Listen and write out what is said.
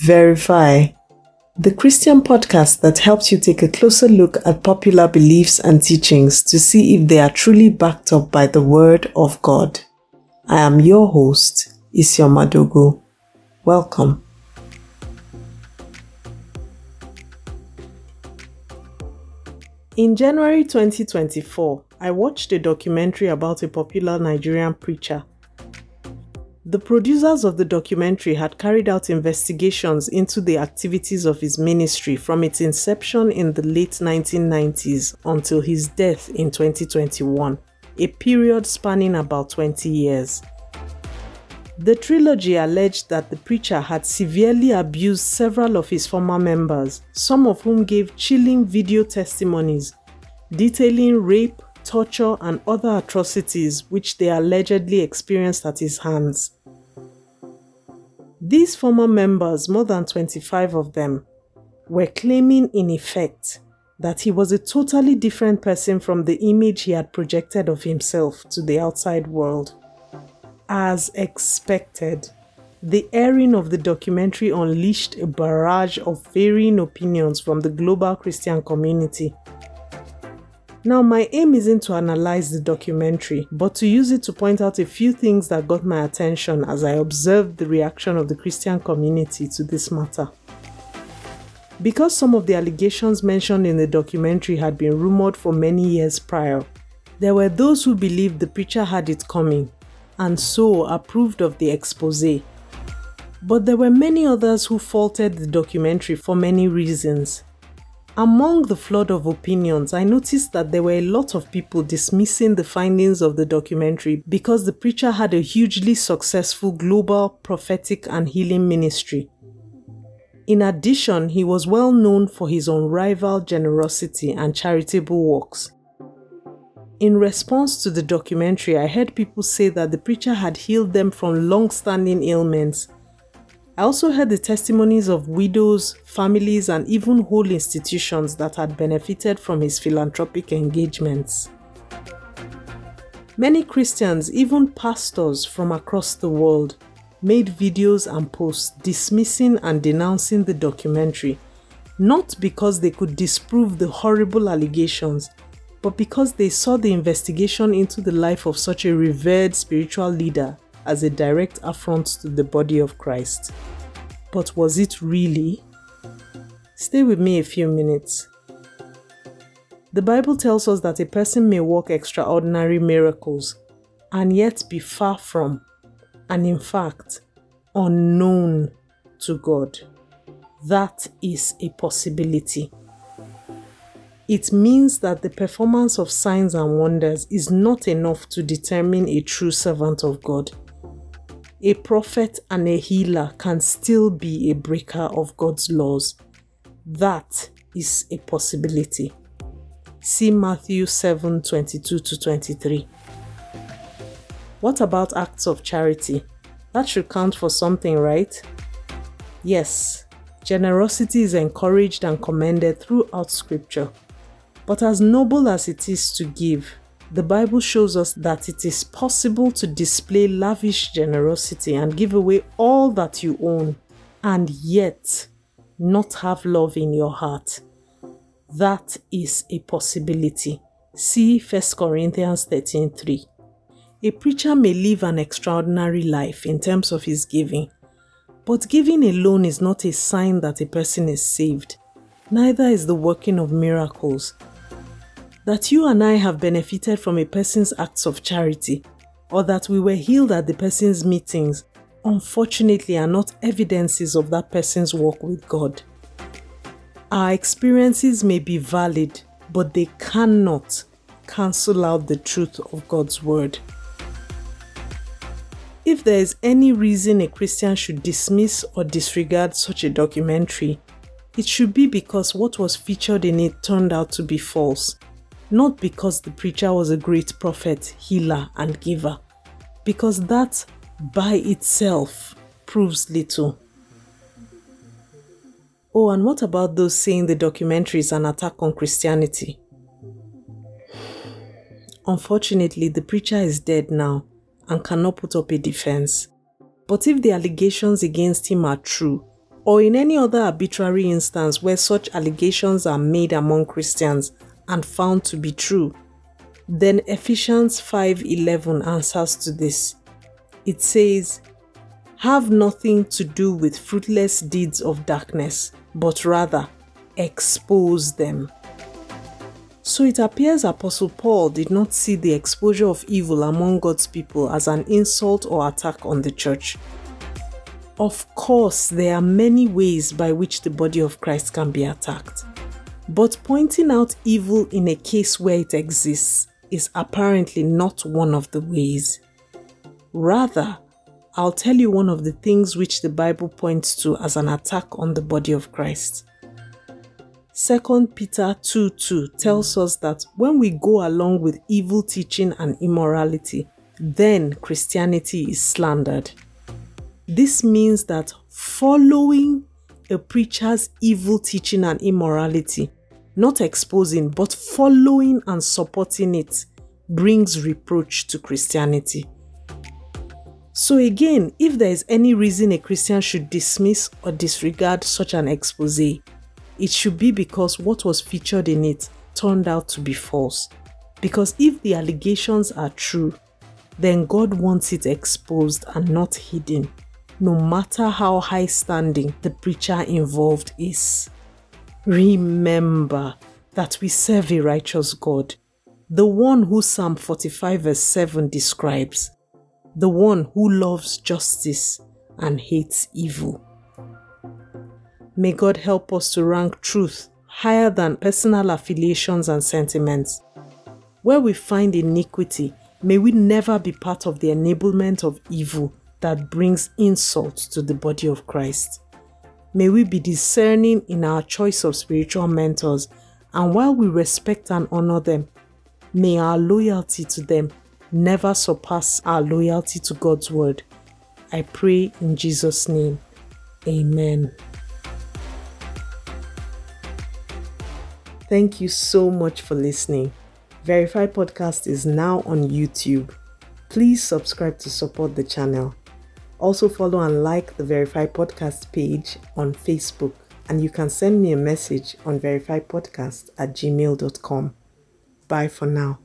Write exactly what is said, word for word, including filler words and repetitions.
Verify, the Christian podcast that helps you take a closer look at popular beliefs and teachings to see if they are truly backed up by the Word of God. I am your host, Isioma Dogo. Welcome. In January twenty twenty-four, I watched a documentary about a popular Nigerian preacher. The producers of the documentary had carried out investigations into the activities of his ministry from its inception in the late nineteen nineties until his death in twenty twenty-one, a period spanning about twenty years. The trilogy alleged that the preacher had severely abused several of his former members, some of whom gave chilling video testimonies detailing rape, torture, and other atrocities which they allegedly experienced at his hands. These former members, more than twenty-five of them, were claiming in effect that he was a totally different person from the image he had projected of himself to the outside world. As expected, the airing of the documentary unleashed a barrage of varying opinions from the global Christian community. Now, my aim isn't to analyze the documentary, but to use it to point out a few things that got my attention as I observed the reaction of the Christian community to this matter. Because some of the allegations mentioned in the documentary had been rumored for many years prior, there were those who believed the preacher had it coming, and so approved of the expose. But there were many others who faulted the documentary for many reasons. Among the flood of opinions, I noticed that there were a lot of people dismissing the findings of the documentary because the preacher had a hugely successful global prophetic and healing ministry. In addition, he was well known for his unrivaled generosity and charitable works. In response to the documentary, I heard people say that the preacher had healed them from long-standing ailments. I also heard the testimonies of widows, families, and even whole institutions that had benefited from his philanthropic engagements. Many Christians, even pastors from across the world, made videos and posts dismissing and denouncing the documentary, not because they could disprove the horrible allegations, but because they saw the investigation into the life of such a revered spiritual leader as a direct affront to the body of Christ. But was it really? Stay with me a few minutes. The Bible tells us that a person may work extraordinary miracles and yet be far from, and in fact, unknown to God. That is a possibility. It means that the performance of signs and wonders is not enough to determine a true servant of God. A prophet and a healer can still be a breaker of God's laws. That is a possibility. See Matthew seven twenty-two to twenty-three. What about acts of charity? That should count for something, right? Yes, generosity is encouraged and commended throughout Scripture. But as noble as it is to give, the Bible shows us that it is possible to display lavish generosity and give away all that you own, and yet not have love in your heart. That is a possibility. See First Corinthians thirteen three. A preacher may live an extraordinary life in terms of his giving, but giving alone is not a sign that a person is saved. Neither is the working of miracles. That you and I have benefited from a person's acts of charity, or that we were healed at the person's meetings, unfortunately are not evidences of that person's walk with God. Our experiences may be valid, but they cannot cancel out the truth of God's word. If there is any reason a Christian should dismiss or disregard such a documentary, it should be because what was featured in it turned out to be false. Not because the preacher was a great prophet, healer, and giver, because that by itself proves little. Oh, and what about those saying the documentary is an attack on Christianity? Unfortunately, the preacher is dead now and cannot put up a defense. But if the allegations against him are true, or in any other arbitrary instance where such allegations are made among Christians and found to be true, then Ephesians five eleven answers to this. It says, "Have nothing to do with fruitless deeds of darkness, but rather expose them." So it appears Apostle Paul did not see the exposure of evil among God's people as an insult or attack on the church. Of course, there are many ways by which the body of Christ can be attacked, but pointing out evil in a case where it exists is apparently not one of the ways. Rather, I'll tell you one of the things which the Bible points to as an attack on the body of Christ. Second Peter two two tells us that when we go along with evil teaching and immorality, then Christianity is slandered. This means that following a preacher's evil teaching and immorality, not exposing but following and supporting it, brings reproach to Christianity. So again, if there is any reason a Christian should dismiss or disregard such an expose, it should be because what was featured in it turned out to be false. Because if the allegations are true, then God wants it exposed and not hidden, no matter how high standing the preacher involved is. Remember that we serve a righteous God, the one who Psalm forty-five verse seven describes, the one who loves justice and hates evil. May God help us to rank truth higher than personal affiliations and sentiments. Where we find iniquity, may we never be part of the enablement of evil that brings insult to the body of Christ. May we be discerning in our choice of spiritual mentors, and while we respect and honor them, may our loyalty to them never surpass our loyalty to God's word. I pray in Jesus' name. Amen. Thank you so much for listening. Verify Podcast is now on YouTube. Please subscribe to support the channel. Also follow and like the Verify Podcast page on Facebook, and you can send me a message on verify podcast at gmail dot com. Bye for now.